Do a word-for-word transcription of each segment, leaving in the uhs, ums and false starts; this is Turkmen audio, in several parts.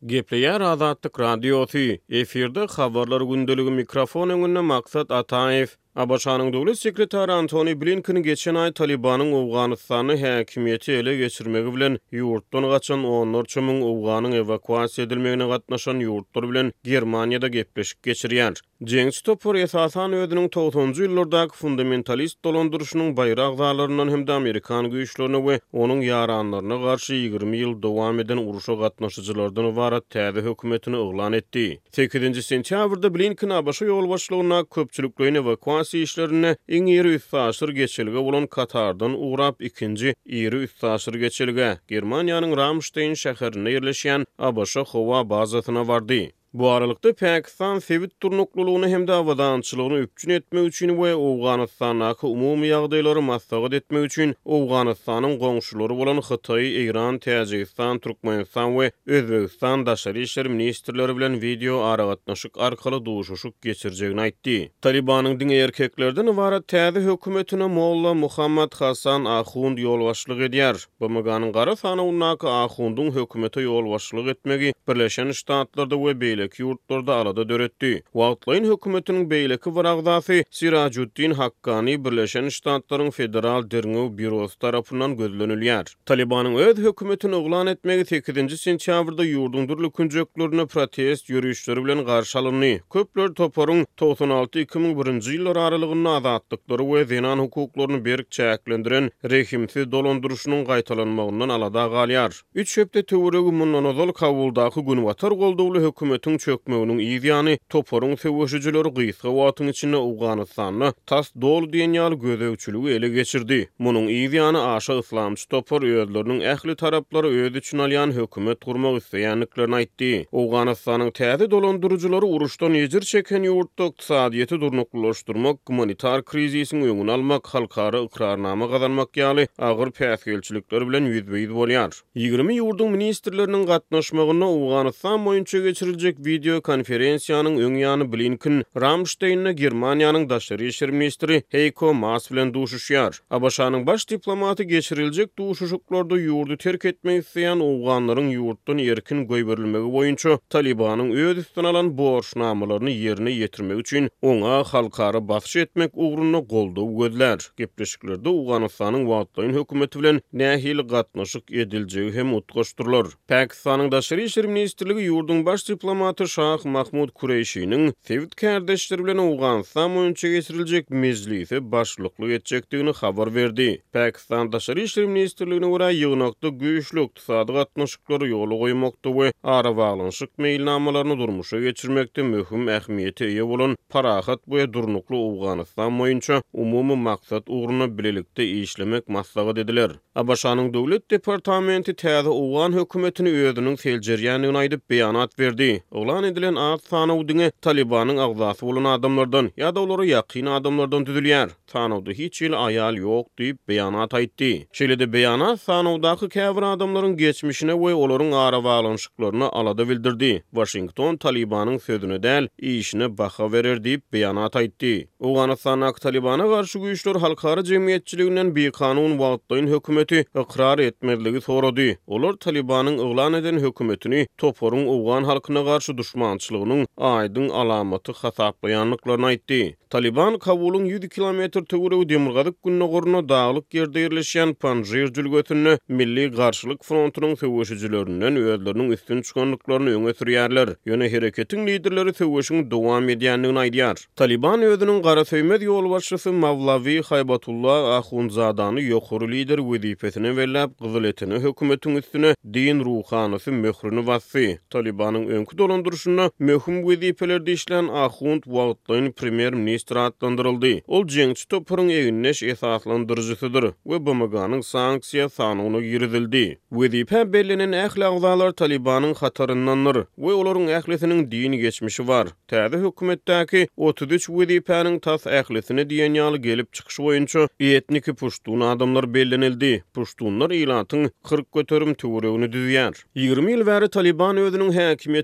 Gepleýär Azatlyk radiosu. Efirde habarlar gündöligi mikrofon öňünde Maksat Ataev. Abaşanyň döwlet sekretary Antony Blinken geçen ay Talibanyň Awganystany häkimiýeti ele geçirmegi bilen ýurtdan gaçan onlar çymyň Awganyň evakuasiýa edilmegine gatnaşan ýurtlar bilen Germaniýada gepleşik geçirýär. Jeňç topar esasan özüniň togsanjy ýyllardaky fundamentalist dolandyrşynyň baýrak zalarynyň hem de Amerikan güýçlerine we onuň ýaranlaryna garşy ýygrimi ýyl dowam eden uruşa gatnaşyjylardan ibaret täze hökümetini oglan etdi. sekizinji sentýabrda Blinken Abaşa ýol başlygyna köpçüliklerin evakuasiýa işlerine iň ýeri üstaşyr geçilge bolan Katardan ugrap ikinji ýeri üstaşyr geçilge Germaniýanyň Ramstein şäherine ýerleşýän Abaşa howa bazasyna bardy. Bu aralykda Pakistan Sewit turnuklulygyny hem de awadançylygyny üpçün etmek üçin we Awganystanyň umumy ýagdaýlary maslahat etmek üçin Awganystanyň goňşulary bolan Hytaý, Iran, Täjikistan, Türkmenistan we Özbegistan daşary işler ministrleri bilen video aragatnaşyk arkaly duşuşuk geçirjegini aýtdy. Talibanyň diňe erkeklerden ibaret täze hökümetine Molla Muhammad Hasan Ahund ýolbaşlyk edýär. Bu maganyň gara sanawynaky Ahundyň hökümete ýolbaşlyk etmegi Birleşen Ştatlarda we beýleki ýurtlarda alada döretdi. Wagtlaýyn hökümetiniň beýleki wyragdasy Sirajuddin Haqqani Birleşen Ştatlaryň Federal Derňew Bürosy tarapyndan gözlenilýär. Talibanyň öz hökümetini oglan etmegi sekizinji sentýabrda ýurdun durly künjeklerine protest ýürüýüşleri bilen garşy alyndy. Köpler toparyň togsan alty iki ming birinji ýyllar aralygynda azatlykları we zenan hukuklaryny berk çäklendiren rehimsiz dolandyrşynyň gaýtalanmagyndan alada galýar. Üç hepde töweregi mundan ozal Kabuldaky günwatar goldawly hökümetiň çökmeginiň ýygyny toparyň söwüşçileri gysga wagtyň içinde Awganystanyny tas dol diýen ýaly gözegçiligi ele geçirdi. Munyň ýygyny aşa islamçy topar öýleriniň ähli taraplary öz üçin alýan hökümet gurmak isleýänliklerini aýtdy. Awganystanyň täze dolandyrjylary uruşdan ýejir çeken ýurtda ykdysadyýety durnuklaşdyrmak, humanitar krizisiň öňüni almak, halkara ikrarnama gazanmak ýaly agyr päsgelçilikler bilen ýüzbeýiz bolýar. ýygrimi ýurdun ministrleriniň gatnaşmagyna Awganystan boýunça geçiriljek video konferensiýanyň öň ýany Blinken Ramstein'e Germaniýanyň daşary işler ministri Heiko Maas bilen duşuşýar. Abaşanyň baş diplomaty geçiriljek duşuşuklarda ýurdu terk etmek isleýän Awganlaryň ýurtdan erkin goýberilmegi boýunça Talibanyň öz üstüne alan borçnamalaryny ýerine ýetirmek üçin oňa halkara basyş etmek ugruny goldaw gözler. Gepleşiklerde Awganystanyň wagtlaýyn hökümeti bilen nähili gatnaşyk ediljegi hem utgaşdyrlar. Pakistanyň daşary işler ministrligi ýurdun baş diplomaty Şah Mahmud Kureyşiň Sewit kardeşleri bilen Awganystan boýunça geçiriljek mejlise başlyklyk etjekdigini habar berdi. Pakistan daşary işler ministrligine görä ýygnakda güýçlü ykdysady gatnaşyklary ýoly goýmakda we ara baglanşyk meýilnamalaryny durmuşa geçirmekde möhüm ähmiýete eýe bolan parahat we durnukly Awganystan boýunça umumy maksat ugruny bilelikde işlemek maslahat ediler. Abaşanyň döwlet departamenti täze Awgan hökümetini özüniň seljerýänligini aýdyp beýanat berdi. Oglan edilen ad sanawdyny Talibanyň agzasy bolan adamlardan ýa-da olary ýakyn adamlardan düzülýär. Sanawda hiç ýyl aýal ýok diýip beýanat aýtdy. Şeýle-de beýanat sanawdaky käbir adamlaryň geçmişine we olaryň ara baglanşyklaryna alada bildirdi. Washington Talibanyň sözüne däl, işine baha berer diýip beýanat aýtdy. Awganystanyň Talibana garşy güýçler halkara jemgyýetçiliginden bir kanun wagtlaýyn hökümeti ikrar etmezligi sorady. Olar Talibanyň oglan eden hökümetini toparyň Awgan halkyna garşy düşmançylygynyň aýdyn alamaty hasaplaýanlyklaryny aýtdy. Taliban Kabulun ýüz kilometr töweregi demirgazyk günnegoruna daglyk ýerde ýerleşýän Panjşir jülgötüne milli garşylyk frontunyň söwüşçilerinden özleriniň üstün çykanlyklaryny öňe sürýärler. Ýöne hereketiň liderleri söwüşiň dowam edýänligini aýdýar. Taliban özüniň gara söýmez ýolbaşçysy Mavlavi Haybatullah Ahundzadany ýokary lider wezipesine berläp gyzyl etini hökümetiň üstüne din ruhanysy möhrüni basdy. Talibanyň öňkü dolandyrşyna möhüm wezipelerде işlen Ahund wagtlaýyn premier ministr adlandyryldy. Ol jeňçi toparyň eginleş esaslandyrjysydyr we B M G'nyň sanksiýa sanawyna girizildi. Wezipe bellenen ähli agzalar Talibanyň hataryndandyr we olaryň ählisiniň dini geçmişi bar. Täze hökümetdäki otuz üç wezipeniň tas ählisine diýen ýaly gelip çykyşy boýunça etniki Puştun adamlar bellenildi. Puştunlar ýylatyň kırk göterim töweregini düzýär. ýygrimi ýyl bäri Taliban özüniň häkimiýeti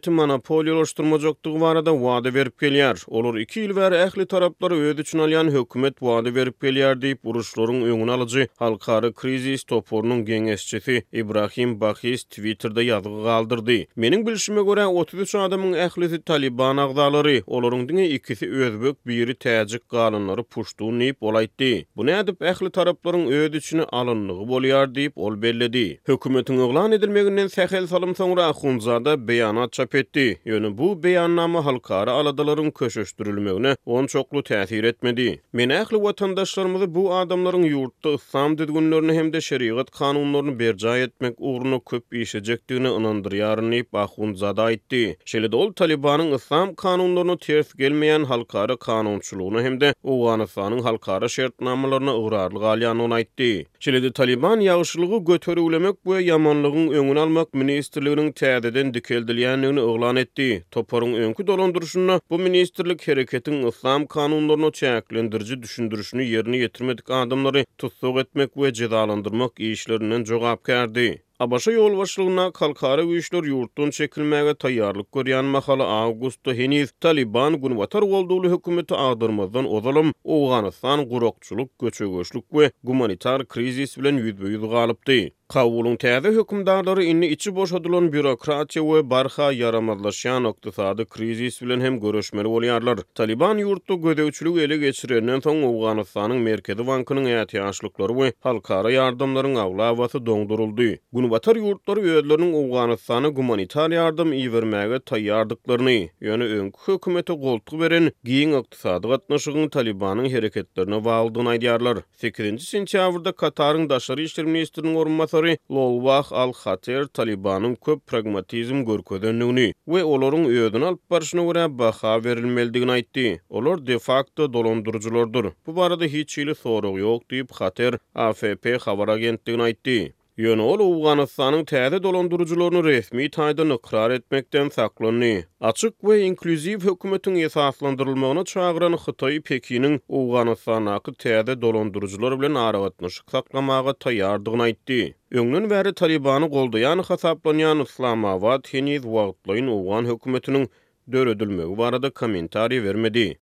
monopoliyalaşdyrmajakdygy barada wada berip gelýär. Olar iki ýyl bäri ähli taraplar öz üçin alýan hökümet wada berip gelýär diýip uruşlaryň öňüni alyjy halkara krizis toporunyň geňeşçisi Ibrahim Bahis Twitterda ýazygy galdyrdy. Meniň bilişime görä otuz üç adamyň ählisi Taliban agdalary, olaryň diňe ikisi özbek, biri täjik galynlary puştugyny diýip ol aýtdy. Bu nädip ähli taraplaryň öz üçin alynlygy bolýar diýip ol belledi. Hökümetiň eglan edilmeginden sähel salym soňra Hunzada beýanat çap etdi. Ýöne bu beýannama halkara aladalaryň köşeşdirilmegine on çoklu täsir etmedi. Men ähli watandaşlarymyzy bu adamlaryň ýurtda islam düzgünlerini hem de şeriat kanunlaryny berja etmek uğruna köp işejekdigine inandyrýaryn diýip Hunzada aýtdy. Şeýle ol Talibanyň islam kanunlaryna ters gelmeýän halkara kanunçylygyny hem de Awganystanyň halkara şertnamalaryna ıgrarlyk alýanyny aýtdy. Şeýle Taliban ýagşylygy göterülemek we ýamanlygyň öňüni almak ministrliginiň täzeden dikeldilýänligini oglan etdi. Toparyň öňkü dolandyrşyny bu ministrlik hereketiň islam kanunlaryny çäklendiriji düşündürüşini ýerine ýetirmedik adamlary tutsuk etmek we cezalandyrmak işlerinden jogap berdi. Abaşa yol başlygyna halkara güýçler ýurtdan çekilmäge taýýarlyk görýän mahaly Awgustda heniz Taliban Gunwatar golduly hökümeti agdyrmazdan ozalym Awganystan gurukçylyk, göçegeçlik we humanitar krizis bilen ýüzbeýüz galypdy. Kawulun täze hökümdarlary inni içi boşadylan bürokratiýa we barha yaramazlaşýan ykdysady krizis bilen hem görüşmeli bolýarlar. Taliban ýurtda gödäwçilik ele geçirenden soň Awganystanyň Merkezi bankynyň ähtiýaçlyklary we halkara ýardamlaryň awlawasy doňduruldy. Gunwatar ýurtlary özleriniň Awganystana humanitar ýardam iýermäge taýýardyklaryny, ýöne öňkü hökümete goltuk beren giň ykdysady gatnaşygyny Talibanyň hereketlerine baglydygyny aýdýarlar. sekizinji sentýabrda Kataryň daşary işler ministriniň orunmasary Lolwah al-Khater Talibanyň köp pragmatizm görkezenligini we olaryň öýüdini alyp barşyna görä baha berilmeligini aýtdy. Olar de facto dolandyrjylardyr. Bu barada hiç ýyly sorag ýok diýip Khater A F P habar agentligine aýtdy. Ýöne ol Awganystanyň täze dolandyrjylaryny resmi taýdan ikrar etmekden saklandy. Açyk we inkluziw hökümetiň esaslandyrylmagyna çagyran Hytaý Pekiniň Awganystanaky täze dolandyrjylar bilen aragatnaşyk saklamaga taýýardygyny aýtdy. Öňden bäri Talibany goldaýan hasaplanýan Islamabad heniz wagtlaryň Awgan hökümetiniň döredilmegi barada kommentariýa bermedi.